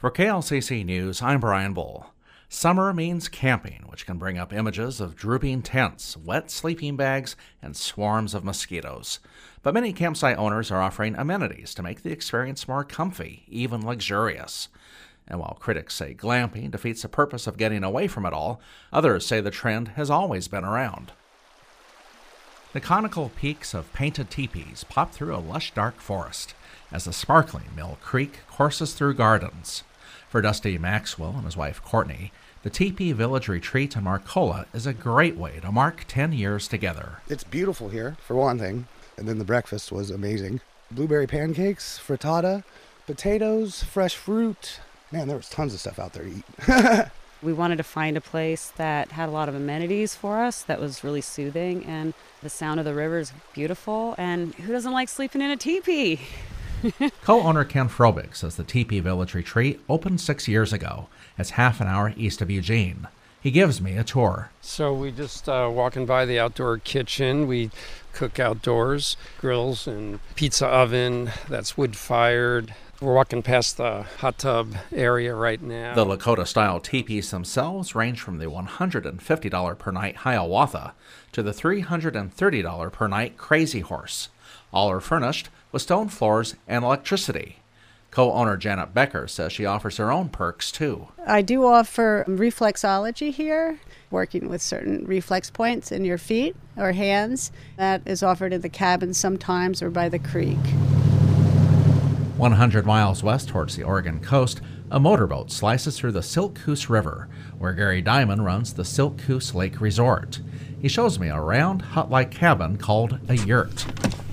For KLCC News, I'm Brian Bull. Summer means camping, which can bring up images of drooping tents, wet sleeping bags, and swarms of mosquitoes. But many campsite owners are offering amenities to make the experience more comfy, even luxurious. And while critics say glamping defeats the purpose of getting away from it all, others say the trend has always been around. The conical peaks of painted teepees pop through a lush dark forest as the sparkling Mill Creek courses through gardens. For Dusty Maxwell and his wife Courtney, the Teepee Village Retreat in Marcola is a great way to mark 10 years together. It's beautiful here, for one thing, and then the breakfast was amazing. Blueberry pancakes, frittata, potatoes, fresh fruit. Man, there was tons of stuff out there to eat. We wanted to find a place that had a lot of amenities for us, that was really soothing, and the sound of the river is beautiful, and who doesn't like sleeping in a teepee? Co-owner Ken Frobick says the Teepee Village Retreat opened 6 years ago. It's half an hour east of Eugene. He gives me a tour. So we just walking by the outdoor kitchen. We cook outdoors, grills and pizza oven that's wood-fired. We're walking past the hot tub area right now. The Lakota-style teepees themselves range from the $150 per night Hiawatha to the $330 per night Crazy Horse. All are furnished with stone floors and electricity. Co-owner Janet Becker says she offers her own perks too. I do offer reflexology here, working with certain reflex points in your feet or hands. That is offered in the cabin sometimes or by the creek. 100 miles west towards the Oregon coast, a motorboat slices through the Siltcoos River, where Gary Diamond runs the Siltcoos Lake Resort. He shows me a round, hut-like cabin called a yurt.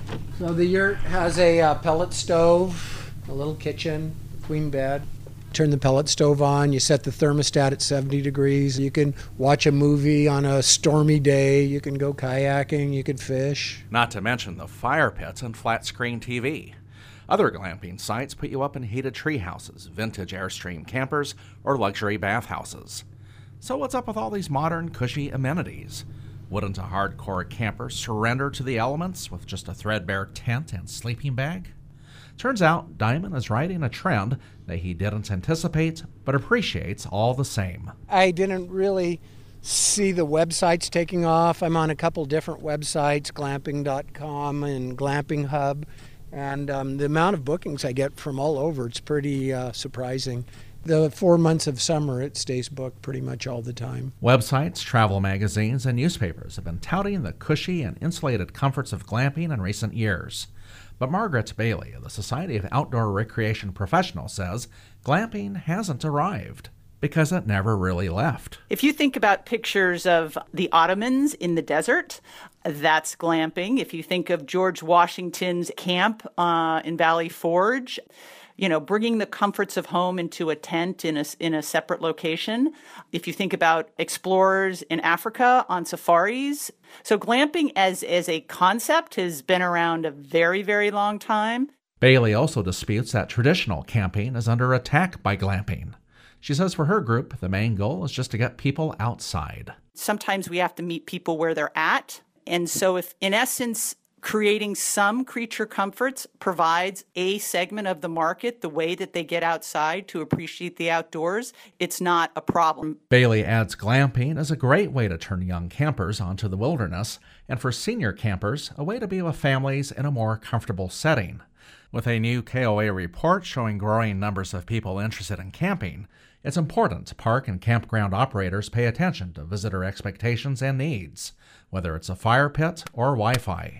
So the yurt has a pellet stove, a little kitchen, queen bed. Turn the pellet stove on, you set the thermostat at 70 degrees. You can watch a movie on a stormy day, you can go kayaking, you can fish. Not to mention the fire pits and flat-screen TV. Other glamping sites put you up in heated tree houses, vintage Airstream campers, or luxury bathhouses. So what's up with all these modern, cushy amenities? Wouldn't a hardcore camper surrender to the elements with just a threadbare tent and sleeping bag? Turns out Diamond is riding a trend that he didn't anticipate, but appreciates all the same. I didn't really see the websites taking off. I'm on a couple different websites, glamping.com and Glamping Hub. And the amount of bookings I get from all over, it's pretty surprising. The 4 months of summer, it stays booked pretty much all the time. Websites, travel magazines, and newspapers have been touting the cushy and insulated comforts of glamping in recent years. But Margaret Bailey of the Society of Outdoor Recreation Professionals says glamping hasn't arrived because it never really left. If you think about pictures of the Ottomans in the desert, that's glamping. If you think of George Washington's camp in Valley Forge, bringing the comforts of home into a tent in a separate location. If you think about explorers in Africa on safaris. So glamping as a concept has been around a very, very long time. Bailey also disputes that traditional camping is under attack by glamping. She says for her group, the main goal is just to get people outside. Sometimes we have to meet people where they're at. And so if, in essence, creating some creature comforts provides a segment of the market the way that they get outside to appreciate the outdoors, it's not a problem. Bailey adds glamping is a great way to turn young campers onto the wilderness, and for senior campers, a way to be with families in a more comfortable setting. With a new KOA report showing growing numbers of people interested in camping, it's important park and campground operators pay attention to visitor expectations and needs, whether it's a fire pit or Wi-Fi.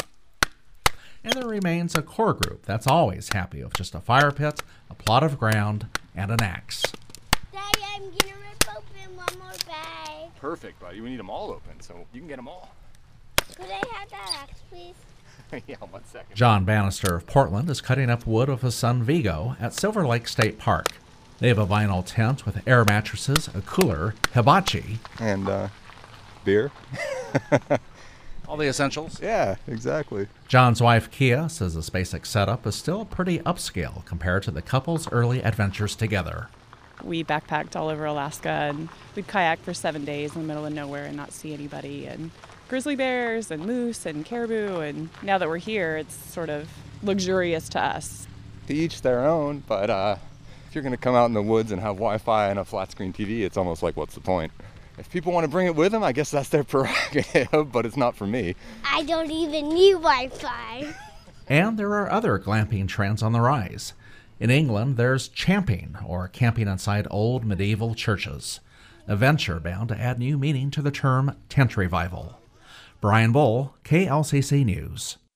And there remains a core group that's always happy with just a fire pit, a plot of ground, and an axe. Daddy, I'm gonna rip open one more bag. Perfect, buddy. We need them all open, so you can get them all. Could I have that axe, please? Yeah, 1 second. John Bannister of Portland is cutting up wood with his son Vigo at Silver Lake State Park. They have a vinyl tent with air mattresses, a cooler, hibachi, and beer. all the essentials. Yeah, exactly. John's wife Kia says this basic setup is still pretty upscale compared to the couple's early adventures together. We backpacked all over Alaska and we'd kayak for 7 days in the middle of nowhere and not see anybody, and grizzly bears and moose and caribou, and now that we're here it's sort of luxurious to us. To each their own, but If you're going to come out in the woods and have Wi-Fi and a flat screen TV, it's almost like, what's the point? If people want to bring it with them, I guess that's their prerogative, but it's not for me. I don't even need Wi-Fi. And there are other glamping trends on the rise. In England, there's champing, or camping inside old medieval churches, a venture bound to add new meaning to the term tent revival. Brian Bull, KLCC News.